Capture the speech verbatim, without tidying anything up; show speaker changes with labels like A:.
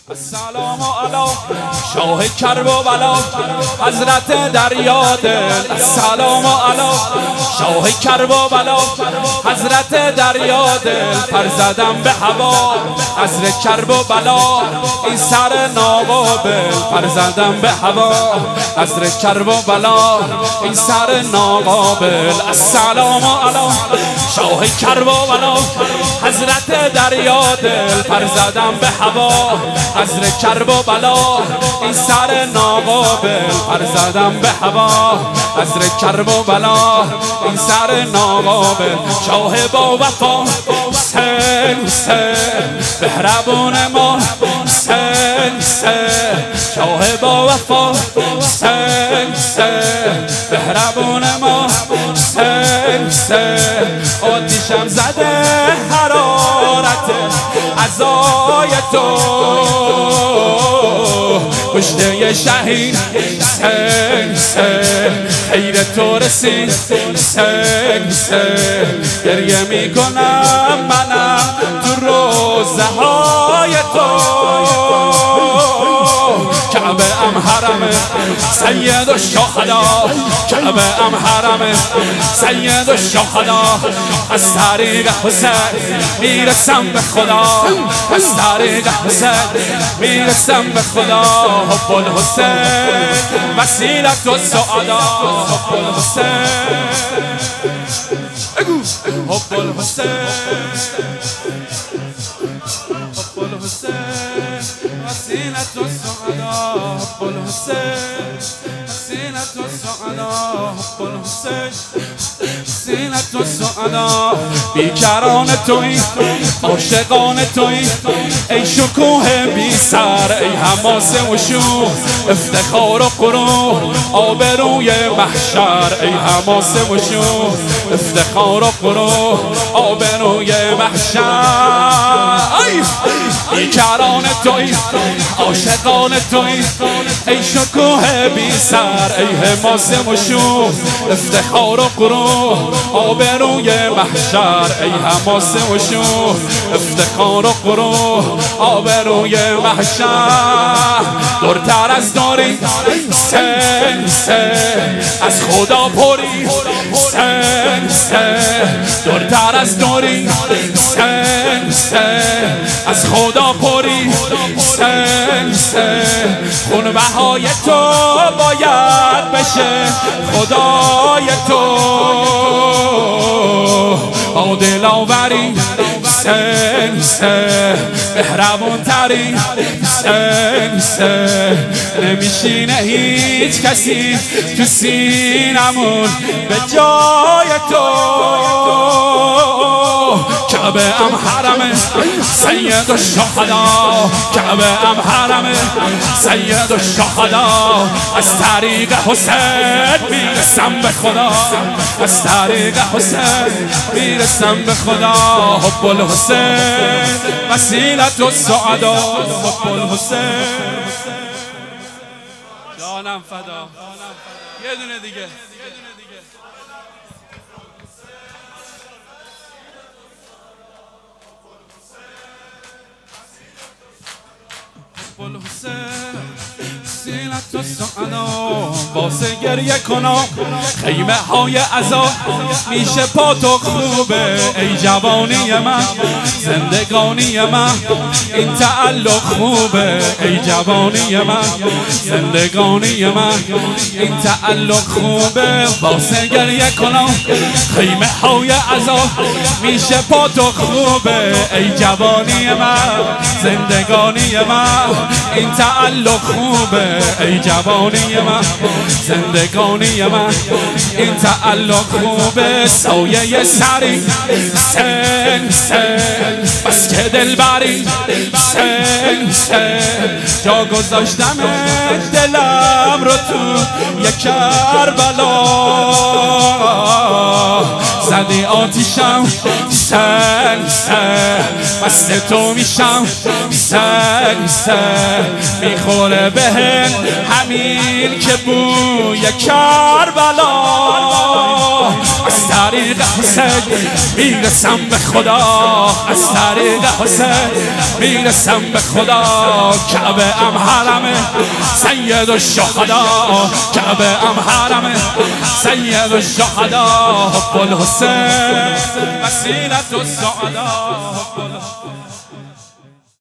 A: السلام علی شاه کرب و بلا حضرت دریا دل. السلام علی شاه کرب و بلا حضرت دریا دل. پر زدم به هوا از کرب و بلا این سر ناقابل. پر زدم به هوا از کرب و بلا این سر ناقابل. السلام علی شاه کرب و بلا حضرت دریا دل. پر زدم به هوا از کرب و بلا این سر ناقابل. پر زدم به هوا از کرب و بلا این سر ناقابل. شاه با وفا حسین حسین مهربون ما حسین حسین. شاه با وفا حسین حسین مهربون ما حسین حسین. آتیشم زده حرارت عزای تو کشته شهید حسین حسین. خیر تو رسید حسین حسین. گریه میکنم منم تو روزه های تو. کعبه ام حرمه سید الشهدا. کعبه ام حرمه سید الشهدا. از طریق حسین میرسم به خدا. از طریق حسین میرسم به خدا. حب الحسین وسیلت السعدا. حب الحسین حب الحسین حب الحسین وسیلت السعدا. حب الحسین وسیلت السعدا. حب الحسین وسیلت السعدا. بیکران تویی عاشقان تویی ای شکوه بی سر ای حماسه و شور افتخار و غرور آبروی محشر. ای حماسه و شور افتخار و غرور آبروی محشر. بیکران تویی عاشقان تویی ای شکوه بی سر ای حماسه و شور افتخار و غرور آبروی محشر. ای حماسه و شور افتخار و غرور آبروی محشر. دورتر از داری حسین حسین از خدا پری حسین حسین. دورتر از داری حسین حسین از خدا پری حسین حسین. خونبهای تو باید بشه خدای تو. با دلاوری حسین حسین مهربون تری حسین حسین. نمیشینه هیچ کسی تو سینمون به جای تو. کعبه ام حرمه سید الشهدا. کعبه ام حرمه سید الشهدا. از طریق حسین میرسم به خدا. از طریق حسین میرسم به خدا. حب الحسین وسیلت السعدا. حب الحسین جانم فدا. یه دونه دیگه. وسیلت السعدا. واسه گریه کنم خیمه های عذاب میشه پا تو خوبه. ای جوانی من زندگانی من این تعلق خوبه. ای جوانی من زندگانی من این تعلق خوبه. واسه گریه کنم خیمه های عذاب میشه پا تو خوبه. ای جوانی من زندگانی من این تعلق خوبه. ای جوانی من زندگانی من این تعلق خوبه. سایه سری حسین حسین بس که دل بری حسین حسین. جا گذاشتم دلم رو تو یک کربلا. زدی آتیشم حسین حسین بست تو میشم حسین حسین. میخوره بهم همین که بوی کربلا. از طریق حسین میرسم به خدا، از طریق حسین میرسم به خدا. کعبه ام حرمه سید الشهدا، کعبه ام حرمه سید الشهدا. حب الحسین وسیلة السعدا.